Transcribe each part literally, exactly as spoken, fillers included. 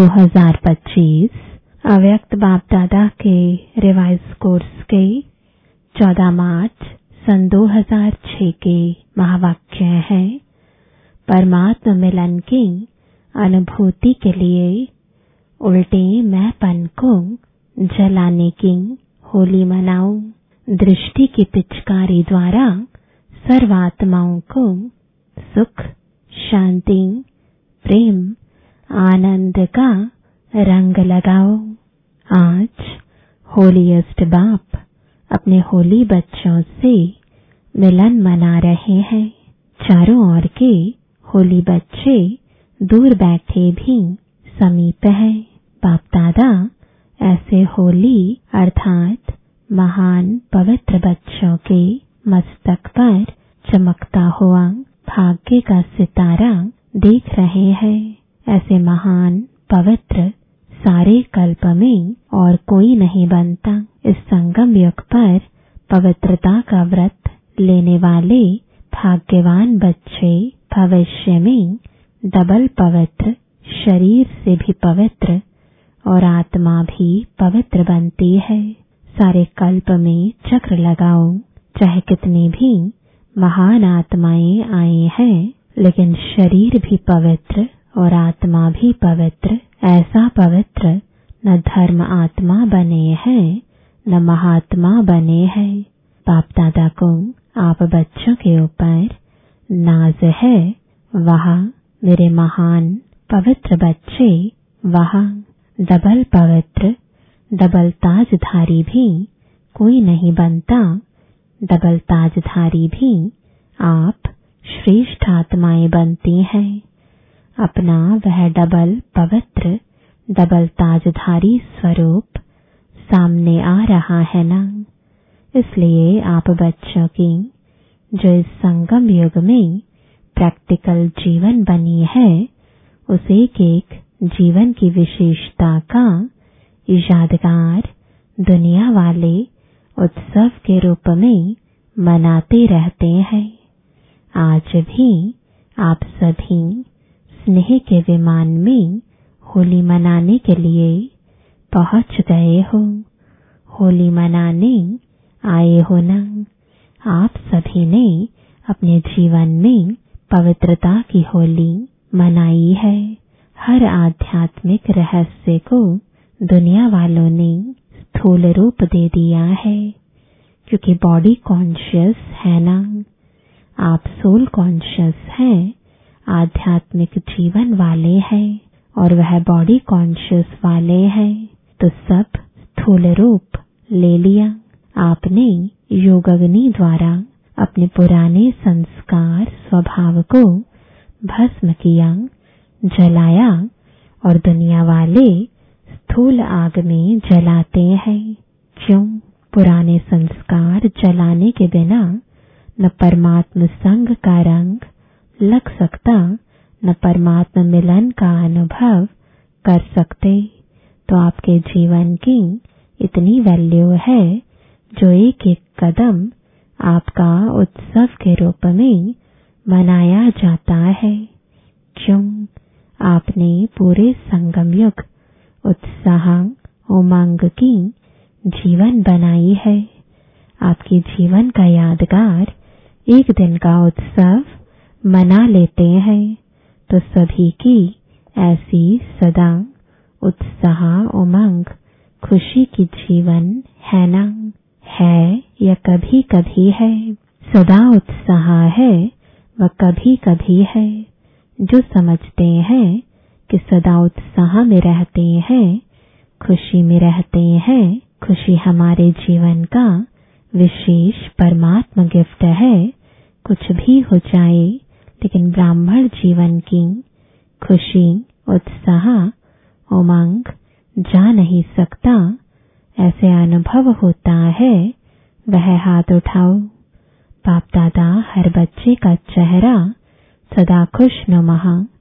दो हज़ार पच्चीस अव्यक्त बाप दादा के रिवाइज कोर्स के चौदह मार्च सन दो हज़ार छह के महावाक्य हैं। परमात्मा मिलन की अनुभूति के लिए उल्टे मैंपन को जलाने की होली मनाओ। दृष्टि की पिचकारी द्वारा सर्वात्माओं को सुख, शांति, प्रेम, आनंद का रंग लगाओ। आज होलीएस्ट बाप अपने होली बच्चों से मिलन मना रहे हैं। चारों ओर के होली बच्चे दूर बैठे भी समीप हैं। बाप दादा ऐसे होली अर्थात महान पवित्र बच्चों के मस्तक पर चमकता हुआ भाग्य का सितारा देख रहे हैं। ऐसे महान पवित्र सारे कल्प में और कोई नहीं बनता। इस संगम युग पर पवित्रता का व्रत लेने वाले भाग्यवान बच्चे भविष्य में डबल पवित्र, शरीर से भी पवित्र और आत्मा भी पवित्र बनती है। सारे कल्प में चक्र लगाओ। चाहे कितनी भी महान आत्माएं आए हैं, लेकिन शरीर भी पवित्र और आत्मा भी पवित्र। ऐसा पवित्र न धर्म आत्मा बने हैं न महात्मा बने हैं। बाप दादा को आप बच्चों के ऊपर नाज है। वहाँ मेरे महान पवित्र बच्चे, वहाँ डबल पवित्र, डबल ताजधारी भी कोई नहीं बनता। डबल ताजधारी भी आप श्रेष्ठ आत्माएं बनती हैं। अपना वह डबल पवित्र, डबल ताजधारी स्वरूप सामने आ रहा है ना। इसलिए आप बच्चों की जो इस संगम युग में प्रैक्टिकल जीवन बनी है, उस एक एक जीवन की विशेषता का यादगार दुनिया वाले उत्सव के रूप में मनाते रहते हैं। आज भी आप सभी स्नेह के विमान में होली मनाने के लिए पहुंच गए हो। होली मनाने आए हो ना। आप सभी ने अपने जीवन में पवित्रता की होली मनाई है। हर आध्यात्मिक रहस्य को दुनिया वालों ने स्थूल रूप दे दिया है, क्योंकि बॉडी कॉन्शियस है ना। आप सोल कॉन्शियस हैं, आध्यात्मिक जीवन वाले हैं और वह बॉडी कॉन्शियस वाले हैं, तो सब स्थूल रूप ले लिया। आपने योग अग्नि द्वारा अपने पुराने संस्कार स्वभाव को भस्म किया, जलाया और दुनिया वाले स्थूल आग में जलाते हैं। क्यों? पुराने संस्कार जलाने के बिना न परमात्म संग का रंग लग सकता, न परमात्म मिलन का अनुभव कर सकते। तो आपके जीवन की इतनी वैल्यू है, जो एक एक कदम आपका उत्सव के रूप में मनाया जाता है। क्यों? आपने पूरे संगम युग उत्साह उमंग की जीवन बनाई है। आपके जीवन का यादगार एक दिन का उत्सव मना लेते हैं, तो सभी की ऐसी सदा उत्साह उमंग खुशी की जीवन है ना। है या कभी कभी है। सदा उत्साह है व कभी कभी है। जो समझते हैं कि सदा उत्साह में रहते हैं, खुशी में रहते हैं, खुशी हमारे जीवन का विशेष परमात्मा गिफ्ट है। कुछ भी हो जाए, लेकिन ब्राह्मण जीवन की खुशी, उत्साह, उमंग जा नहीं सकता। ऐसे अनुभव होता है, वह हाथ उठाओ। बाप दादा हर बच्चे का चेहरा सदा खुशनुमा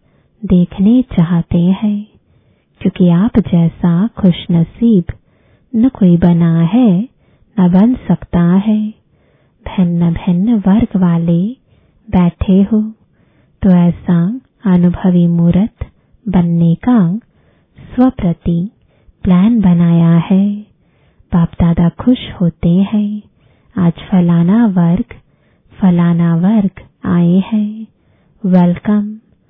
देखने चाहते हैं, क्योंकि आप जैसा खुशनसीब न कोई बना है न बन सकता है। भिन्न भिन्न वर्ग वाले बैठे हो, तो ऐसा अनुभवी मूर्त बनने का स्वप्रति प्लान बनाया है। बाप दादा खुश होते हैं, आज फलाना वर्ग फलाना वर्ग आए हैं, वेलकम,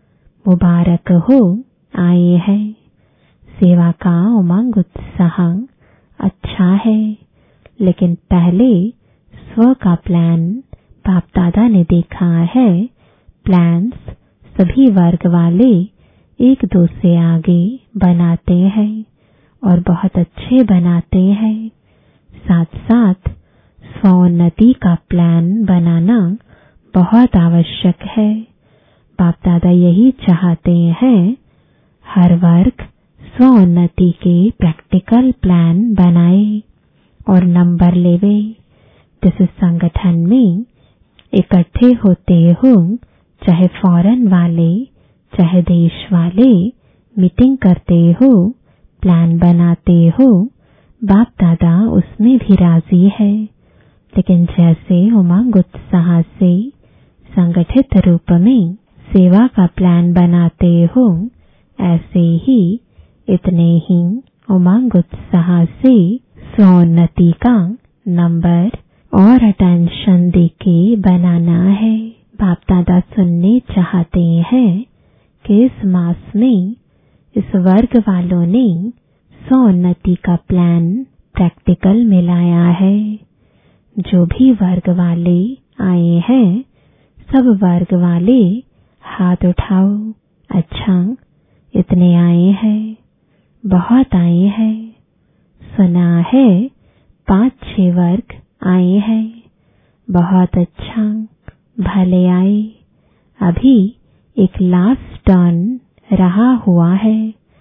मुबारक हो आए हैं। सेवा का उमंग उत्साह अच्छा है, लेकिन पहले स्व का प्लान बाप दादा ने देखा है। प्लान्स सभी वर्ग वाले एक दो से आगे बनाते हैं और बहुत अच्छे बनाते हैं। साथ साथ स्वोन्नति का प्लान बनाना बहुत आवश्यक है। बाप दादा यही चाहते हैं, हर वर्ग स्वोन्नति के प्रैक्टिकल प्लान बनाए और नंबर लेवे। जिस संगठन में इकट्ठे होते हो, चाहे फॉरेन वाले चाहे देश वाले, मीटिंग करते हो, प्लान बनाते हो, बाप दादा उसमें भी राजी है। लेकिन जैसे उमंग उत्साह से संगठित रूप में सेवा का प्लान बनाते हो, ऐसे ही इतने ही उमंग उत्साह से स्वोन्नति का नंबर और अटेंशन देके बनाना है। बाप दादा सुनने चाहते हैं कि इस मास में इस वर्ग वालों ने स्वोन्नति का प्लान प्रैक्टिकल में लाया है। जो भी वर्ग वाले आए हैं, सब वर्ग वाले हाथ उठाओ। अच्छा, इतने आए हैं, बहुत आए हैं। सुना है पांच छह वर्ग आए हैं, बहुत अच्छा, भले आए। अभी एक लास्ट टर्न रहा हुआ है।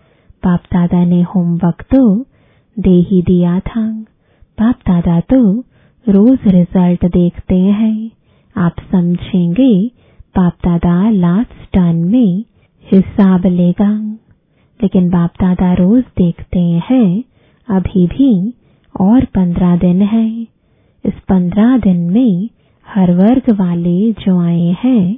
बाप दादा ने होमवर्क तो दे ही दिया था। बाप दादा तो रोज रिजल्ट देखते हैं। आप समझेंगे बाप दादा लास्ट टर्न में हिसाब लेगा, लेकिन बाप दादा रोज देखते हैं। अभी भी और पंद्रह दिन है। इस पंद्रह दिन में हर वर्ग वाले जो आए हैं,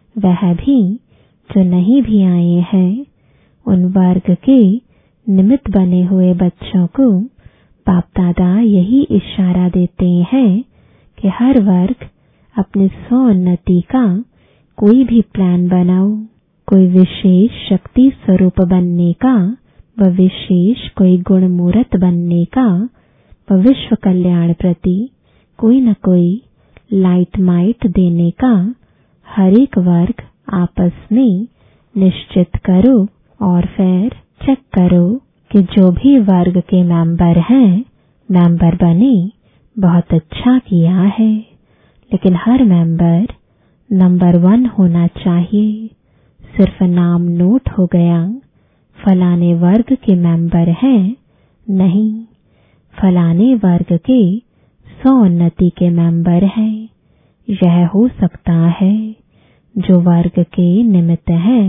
वह भी जो नहीं भी आए हैं, उन वर्ग के निमित्त बने हुए बच्चों को बाप दादा यही इशारा देते हैं कि हर वर्ग अपनी स्वोन्नति का कोई भी प्लान बनाओ। कोई विशेष शक्ति स्वरूप बनने का, व विशेष कोई गुण मूर्त बनने का, व विश्व कल्याण प्रति कोई न कोई लाइट माइट देने का हर एक वर्ग आपस में निश्चित करो और फिर चेक करो कि जो भी वर्ग के मेंबर हैं, मेंबर बने, बहुत अच्छा किया है। लेकिन हर मेंबर नंबर वन होना चाहिए। सिर्फ नाम नोट हो गया, फलाने वर्ग के मेंबर हैं, नहीं, फलाने वर्ग के स्वोन्नति के मेंबर हैं। यह हो सकता है जो वर्ग के निमित्त है,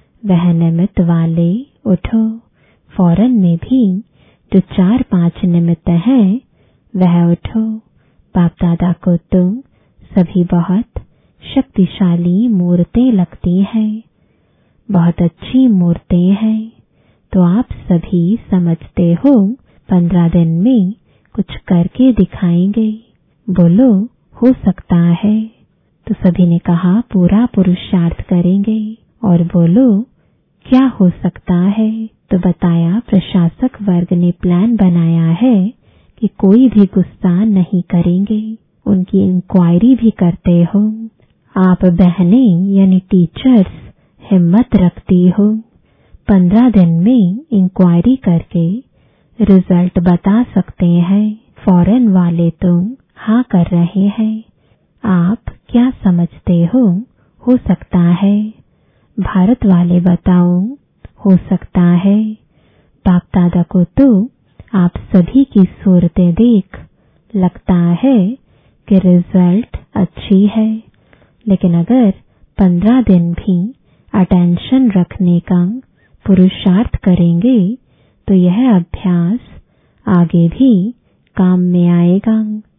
वह निमित्त वाले उठो। फॉरेन में भी जो चार पांच निमित्त हैं, वह उठो। बाप दादा को तो सभी बहुत शक्तिशाली मूर्तें लगती हैं, बहुत अच्छी मूर्तें हैं। तो आप सभी समझते हो पंद्रह दिन में कुछ करके दिखाएंगे। बोलो हो सकता है। तो सभी ने कहा पूरा पुरुषार्थ करेंगे। और बोलो क्या हो सकता है। तो बताया प्रशासक वर्ग ने प्लान बनाया है कि कोई भी गुस्सा नहीं करेंगे, उनकी इंक्वायरी भी करते हो। आप बहनें यानी टीचर्स हिम्मत रखती हो, पंद्रह दिन में इंक्वायरी करके रिजल्ट बता सकते हैं। फॉरेन वाले तो हाँ कर रहे हैं। आप क्या समझते हो हो सकता है। भारत वाले बताओ, हो सकता है। बाप दादा को तो आप सभी की सूरतें देख लगता है कि रिजल्ट अच्छी है। लेकिन अगर पंद्रह दिन भी अटेंशन रखने का पुरुषार्थ करेंगे, तो यह अभ्यास आगे भी काम में आएगा।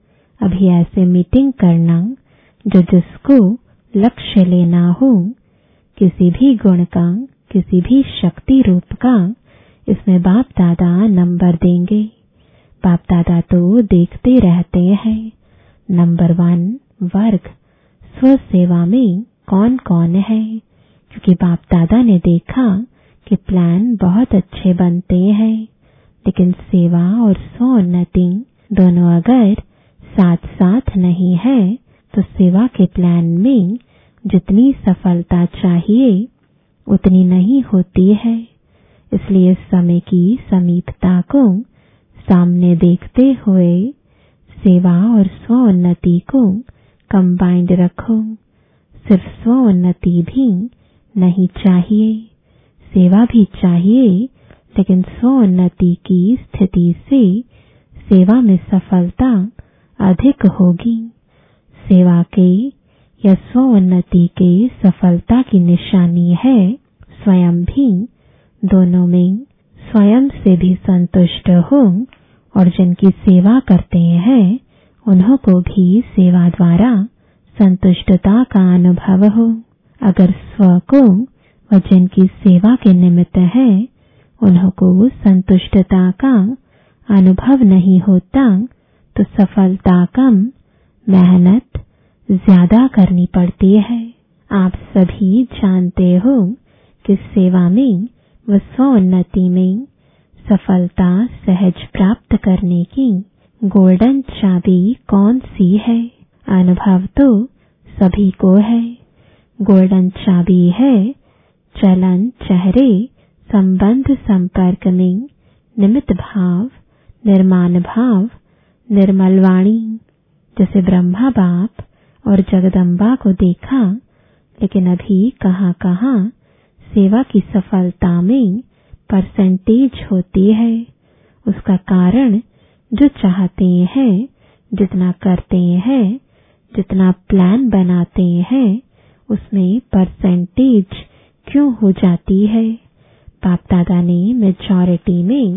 अभी ऐसे मीटिंग करना जो जिसको लक्ष्य लेना हो, किसी भी गुण का, किसी भी शक्ति रूप का इसमें बाप दादा नंबर देंगे। बाप दादा तो देखते रहते हैं। नंबर वन वर्ग स्व सेवा में कौन कौन है, क्योंकि बाप दादा ने देखा कि प्लान बहुत अच्छे बनते हैं, लेकिन सेवा और स्वोन्नति दोनों अगर साथ साथ नहीं है तो सेवा के प्लान में जितनी सफलता चाहिए उतनी नहीं होती है। इसलिए समय की समीपता को सामने देखते हुए सेवा और स्वोन्नति को कंबाइंड रखो। सिर्फ स्वोन्नति भी नहीं चाहिए, सेवा भी चाहिए, लेकिन स्वोन्नति की स्थिति से सेवा में सफलता अधिक होगी। सेवा के या स्वोन्नति के सफलता की निशानी है स्वयं भी दोनों में स्वयं से भी संतुष्ट हो और जिनकी सेवा करते हैं उन्हों को भी सेवा द्वारा संतुष्टता का अनुभव हो। अगर स्व को व जिनकी सेवा के निमित्त है उन्हों को संतुष्टता का अनुभव नहीं होता तो सफलता कम, मेहनत ज्यादा करनी पड़ती है। आप सभी जानते हो कि सेवा में व स्वोन्नति में सफलता सहज प्राप्त करने की गोल्डन चाबी कौन सी है? अनुभव तो सभी को है। गोल्डन चाबी है चलन, चेहरे, संबंध, संपर्क में निमित्त भाव, निर्माण भाव, निर्मल वाणी। जैसे ब्रह्मा बाप और जगदम्बा को देखा, लेकिन अभी कहाँ कहाँ सेवा की सफलता में परसेंटेज होती है। उसका कारण जो चाहते हैं, जितना करते हैं, जितना प्लान बनाते हैं, उसमें परसेंटेज क्यों हो जाती है? बाप दादा ने मेजॉरिटी में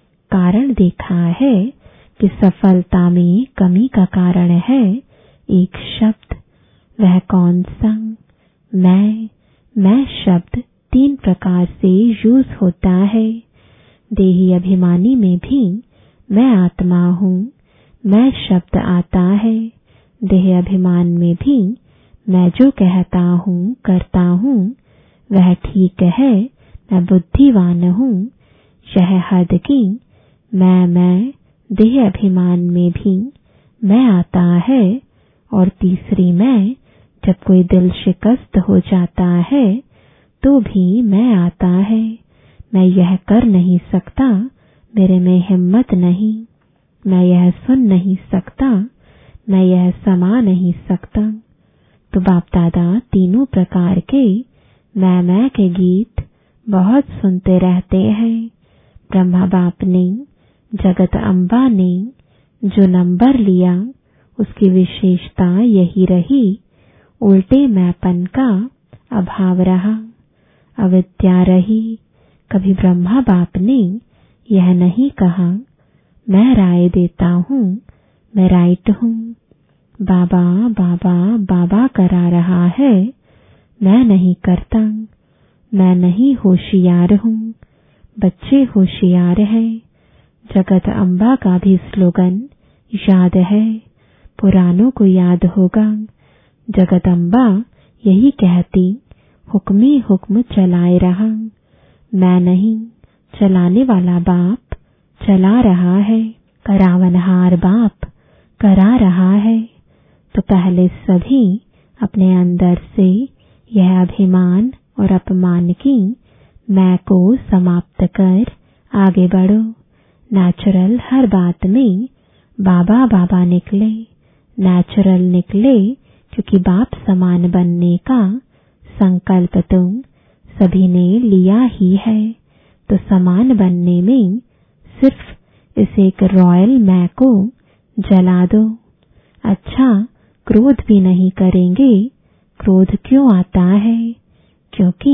कारण देखा है कि सफलता में कमी का कारण है एक शब्द। वह कौन सा? मैं। मैं शब्द तीन प्रकार से यूज होता है। देही अभिमानी में भी मैं आत्मा हूँ, मैं शब्द आता है। देह अभिमान में भी मैं जो कहता हूँ, करता हूँ, वह ठीक है, मैं बुद्धिवान हूँ। यह हद की मैं मैं देह अभिमान में भी मैं आता है। और तीसरी मैं, जब कोई दिल शिकस्त हो जाता है तो भी मैं आता है। मैं यह कर नहीं सकता, मेरे में हिम्मत नहीं। मैं यह सुन नहीं सकता, मैं यह समा नहीं सकता। तो बाप दादा तीनों प्रकार के मैं मैं के गीत बहुत सुनते रहते हैं। ब्रह्मा बाप ने, जगत अम्बा ने जो नंबर लिया उसकी विशेषता यही रही, उल्टे मैंपन का अभाव रहा, अविद्या रही। कभी ब्रह्मा बाप ने यह नहीं कहा मैं राय देता हूँ, मैं राइट हूँ। बाबा बाबा बाबा करा रहा है, मैं नहीं करता, मैं नहीं होशियार हूँ, बच्चे होशियार हैं। जगत अम्बा का भी स्लोगन याद है, पुरानों को याद होगा। जगत अम्बा यही कहती, हुक्मी हुक्म चलाए रहा। मैं नहीं, चलाने वाला बाप चला रहा है, करावनहार बाप करा रहा है। तो पहले सभी अपने अंदर से यह अभिमान और अपमान की मैं को समाप्त कर आगे बढ़ो। नेचुरल हर बात में बाबा बाबा निकले, नेचुरल निकले क्योंकि बाप समान बनने का संकल्प तो सभी ने लिया ही है। तो समान बनने में सिर्फ इस एक रॉयल मैं को जला दो। अच्छा, क्रोध भी नहीं करेंगे। क्रोध क्यों आता है? क्योंकि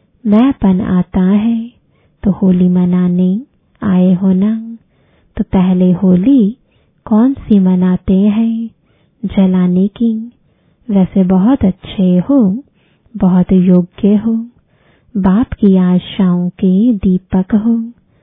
मैंपन आता है। तो होली मनाने आए हो ना, तो पहले होली कौन सी मनाते हैं? जलाने की। वैसे बहुत अच्छे हो, बहुत योग्य हो, बाप की आशाओं के दीपक हो।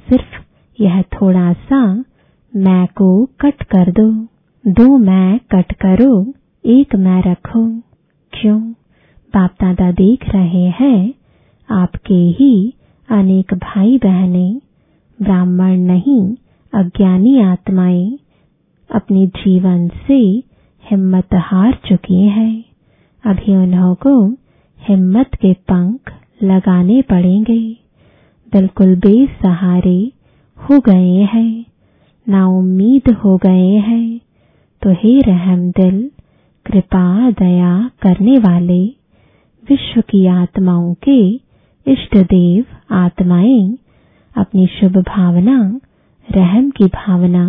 सिर्फ यह थोड़ा सा मैं को कट कर दो। दो मैं कट करो, एक मैं रखो। क्यों? बाप दादा देख रहे हैं आपके ही अनेक भाई बहनें, ब्राह्मण नहीं अज्ञानी आत्माएं अपने जीवन से हिम्मत हार चुकी हैं। अभी उन्हों को हिम्मत के पंख लगाने पड़ेंगे। बिल्कुल बेसहारे हो गए हैं, ना उम्मीद हो गए हैं। तो हे रहम दिल, कृपा दया करने वाले, विश्व की आत्माओं के इष्ट देव आत्माएं अपनी शुभ भावना, रहम की भावना,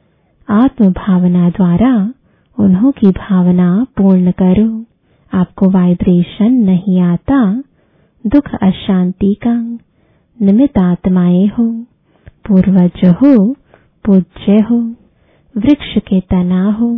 आत्म भावना द्वारा उन्हों की भावना पूर्ण करो। आपको वाइब्रेशन नहीं आता दुख अशांति का। निमित्त आत्माएं हो, पूर्वज हो, पूज्य हो, वृक्ष के तना हो,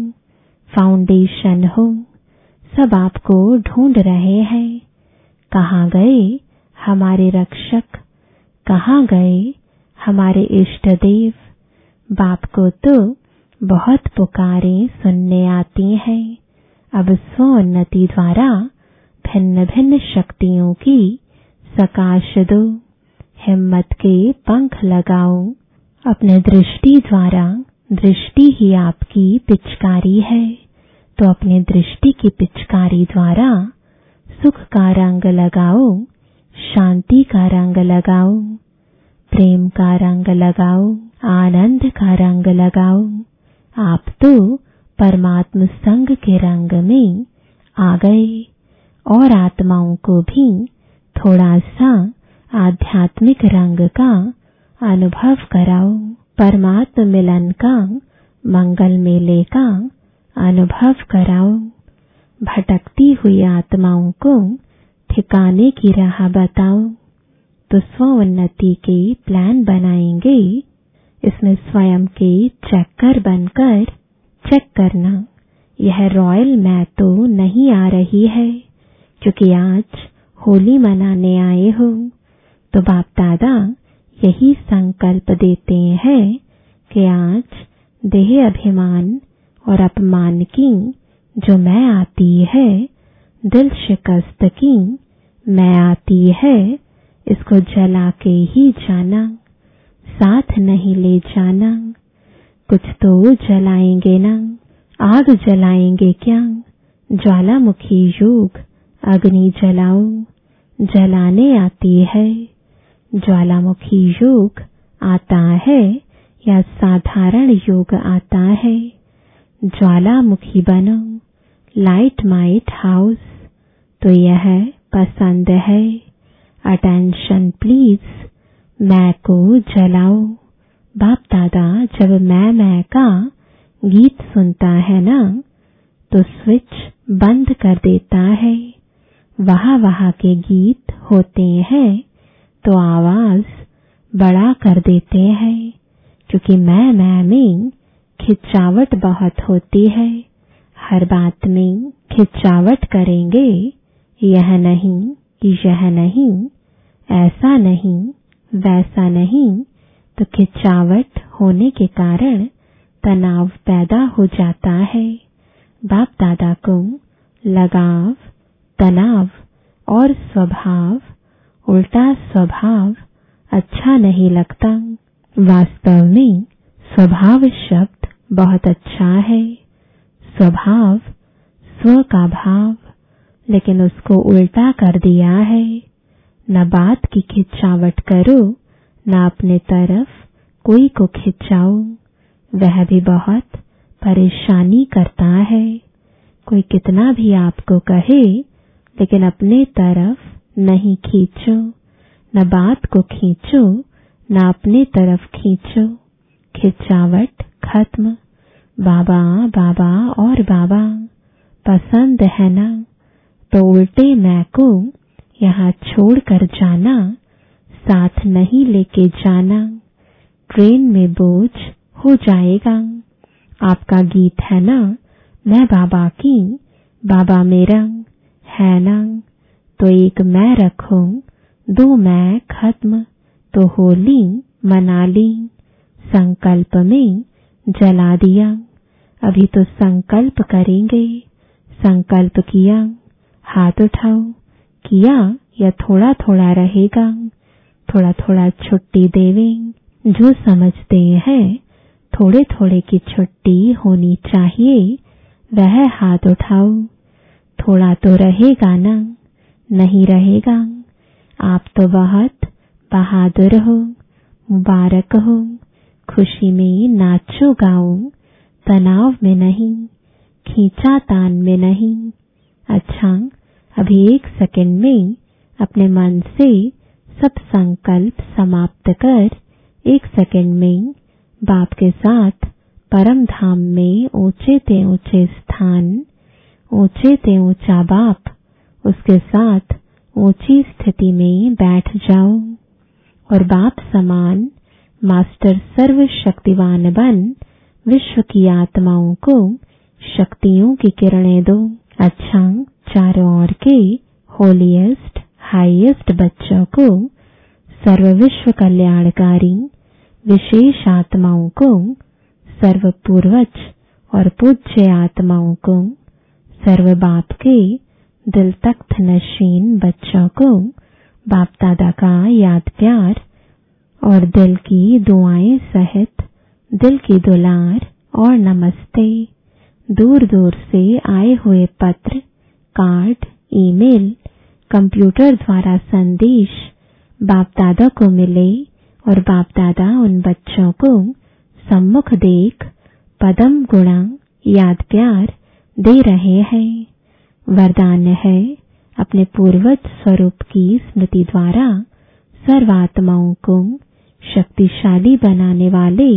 फाउंडेशन हो, सब आपको ढूंढ रहे हैं। कहाँ गए हमारे रक्षक, कहाँ गए हमारे इष्ट देव। बाप को तो बहुत पुकारें सुनने आती हैं। अब स्वोन्नति द्वारा भिन्न भिन्न शक्तियों की सकाश दो। हिम्मत के पंख लगाओ। अपने दृष्टि द्वारा, दृष्टि ही आपकी पिचकारी है, तो अपने दृष्टि की पिचकारी द्वारा सुख का रंग लगाओ, शांति का रंग लगाओ, प्रेम का रंग लगाओ, आनंद का रंग लगाओ। आप तो परमात्म संग के रंग में आ गए। और आत्माओं को भी थोड़ा सा आध्यात्मिक रंग का अनुभव कराओ। परमात्म मिलन का, मंगल मेले का अनुभव कराओ। भटकती हुई आत्माओं को ठिकाने की राह बताओ। तो स्वोन्नति के प्लान बनाएंगे। इसमें स्वयं के चक्कर बनकर चेक करना, यह रॉयल मैं तो नहीं आ रही है, क्योंकि आज होली मनाने आए हो। तो बाप दादा यही संकल्प देते हैं कि आज देह अभिमान और अपमान की जो मैं आती है, दिल शिकस्त की मैं आती है, इसको जला के ही जाना, साथ नहीं ले जाना। कुछ तो जलाएंगे ना, आग जलाएंगे क्या? ज्वालामुखी योग अग्नि जलाओ, जलाने आती है। ज्वालामुखी योग आता है या साधारण योग आता है? ज्वालामुखी बनो, लाइट माइट हाउस। तो यह पसंद है। अटेंशन प्लीज, मैं को जलाओ। बाप दादा जब मैं मैं का गीत सुनता है ना, तो स्विच बंद कर देता है। वहाँ वहाँ के गीत होते हैं तो आवाज बड़ा कर देते हैं, क्योंकि मैं मैं में खिंचावट बहुत होती है। हर बात में खिंचावट करेंगे, यह नहीं, यह नहीं, ऐसा नहीं, वैसा नहीं, तो खिंचावट होने के कारण तनाव पैदा हो जाता है। बाप दादा को लगाव, तनाव और स्वभाव, उल्टा स्वभाव अच्छा नहीं लगता। वास्तव में स्वभाव शब्द बहुत अच्छा है। स्वभाव स्व का भाव, लेकिन उसको उल्टा कर दिया है। न बात की खिंचावट करो, न अपने तरफ कोई को खिंचाओ, वह भी बहुत परेशानी करता है। कोई कितना भी आपको कहे, लेकिन अपने तरफ नहीं खींचो, न बात को खींचो, न अपने तरफ खींचो। खिंचावट खत्म। बाबा बाबा और बाबा पसंद है ना, तो उल्टे मैं को यहाँ छोड़ कर जाना, साथ नहीं लेके जाना। ट्रेन में बोझ हो जाएगा। आपका गीत है ना, मैं बाबा की, बाबा मेरा है ना, तो एक मैं रखो, दो मैं खत्म। तो होली मना ली, संकल्प में जला दिया। अभी तो संकल्प करेंगे। संकल्प किया, हाथ उठाओ। किया या थोड़ा थोड़ा रहेगा, थोड़ा थोड़ा छुट्टी देवें। जो समझते हैं थोड़े थोड़े की छुट्टी होनी चाहिए, वह हाथ उठाओ। थोड़ा तो रहेगा ना? नहीं रहेगा। आप तो बहुत बहादुर हो, मुबारक हो। खुशी में नाचो गाओ, तनाव में नहीं, खींचातान में नहीं। अच्छा, अभी एक सेकंड में अपने मन से सब संकल्प समाप्त कर एक सेकंड में बाप के साथ परम धाम में ऊंचे ते ऊंचे स्थान, ऊंचे ते ऊंचा बाप, उसके साथ ऊंची स्थिति में बैठ जाओ और बाप समान मास्टर सर्वशक्तिवान बन विश्व की आत्माओं को शक्तियों की किरणें दो। अच्छा, चारों ओर के होलीएस्ट हाईएस्ट बच्चों को, सर्व विश्व कल्याणकारी विशेष आत्माओं को, सर्व पूर्वज और पूज्य आत्माओं को, सर्व बाप के दिल तख्त नशीन बच्चों को बाप दादा का याद प्यार और दिल की दुआएं सहित दिल की दुलार और नमस्ते। दूर दूर से आए हुए पत्र, कार्ड, ईमेल, कंप्यूटर द्वारा संदेश बाप दादा को मिले और बाप दादा उन बच्चों को सम्मुख देख पदम गुणा याद प्यार दे रहे हैं। वरदान है, अपने पूर्वज स्वरूप की स्मृति द्वारा सर्वात्माओं को शक्तिशाली बनाने वाले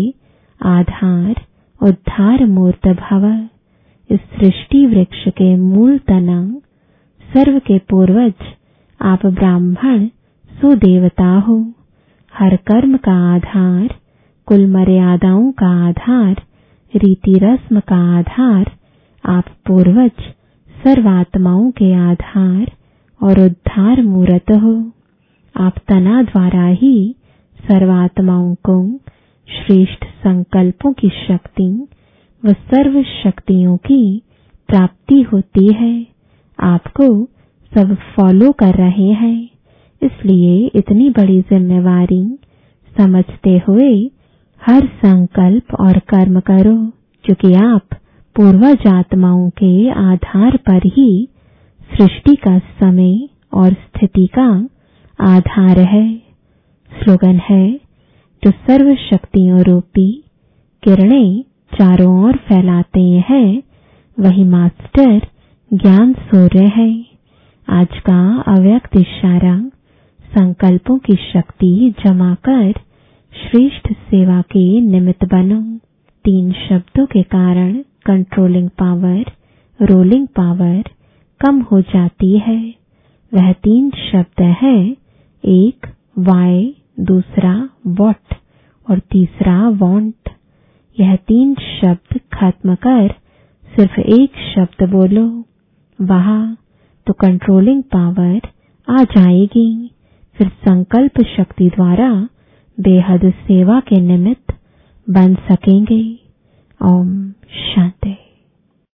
आधार उद्धार मूर्त भव। इस सृष्टि वृक्ष के मूल तना, सर्व के पूर्वज आप ब्राह्मण सुदेवता हो। हर कर्म का आधार, कुल मर्यादाओं का आधार, रीति रस्म का आधार आप पूर्वज सर्वात्माओं के आधार और उद्धार मूर्त हो। आप तना द्वारा ही सर्वात्माओं को श्रेष्ठ संकल्पों की शक्ति व सर्व शक्तियों की प्राप्ति होती है। आपको सब फॉलो कर रहे हैं, इसलिए इतनी बड़ी जिम्मेवारी समझते हुए हर संकल्प और कर्म करो, क्योंकि आप पूर्वज आत्माओं के आधार पर ही सृष्टि का समय और स्थिति का आधार है। स्लोगन है, जो सर्व शक्तियों रूपी किरणें चारों ओर फैलाते हैं, वही मास्टर ज्ञान सूर्य है। आज का अव्यक्त इशारा, संकल्पों की शक्ति जमा कर श्रेष्ठ सेवा के निमित्त बनो। तीन शब्दों के कारण कंट्रोलिंग पावर, रोलिंग पावर कम हो जाती है। वह तीन शब्द है, एक वाई, दूसरा वॉट और तीसरा वांट। यह तीन शब्द खत्म कर सिर्फ एक शब्द बोलो, वहां तो कंट्रोलिंग पावर आ जाएगी। फिर संकल्प शक्ति द्वारा बेहद सेवा के निमित्त बन सकेंगे। ओम शांति।